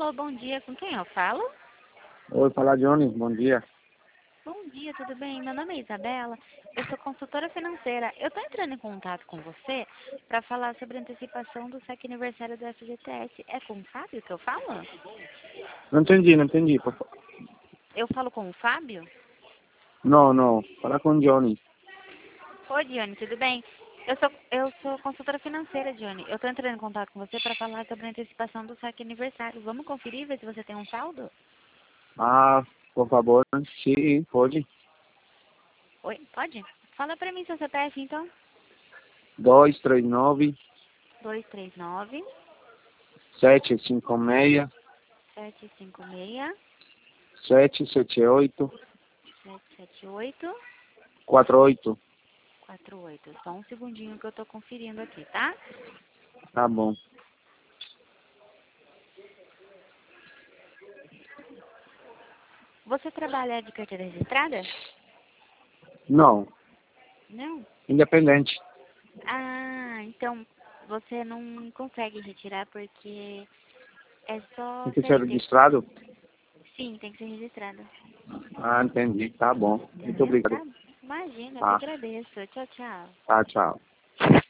Alô, bom dia. Com quem eu falo? Oi, fala Johnny, bom dia. Bom dia, tudo bem? Meu nome é Isabela. Eu sou consultora financeira. Eu estou entrando em contato com você para falar sobre a antecipação do saque aniversário do FGTS. É com o Fábio que eu falo? Não entendi. Eu falo com o Fábio? Não, fala com Johnny. Oi, Dione, tudo bem? Eu sou consultora financeira, Dione. Eu estou entrando em contato com você para falar sobre a antecipação do saque aniversário. Vamos conferir, ver se você tem um saldo? Ah, por favor, sim, pode. Oi, pode? Fala para mim seu CPF, então. 239 239 756 756 778 778 48. 48. Só um segundinho que eu tô conferindo aqui, tá? Tá bom. Você trabalha de carteira registrada? Não, Não? independente. Ah, então você não consegue retirar porque é só Tem que ser CLT. registrado? Sim, tem que ser registrada. Ah, entendi. Tá bom. Muito Entendeu? obrigado. Tá? Imagina, eu que Tá, agradeço. Tchau, tchau. tá, tchau.